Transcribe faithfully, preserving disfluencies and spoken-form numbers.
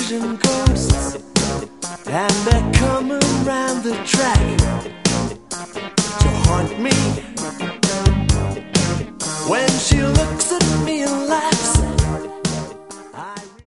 vision ghosts, and they're coming round the track to haunt me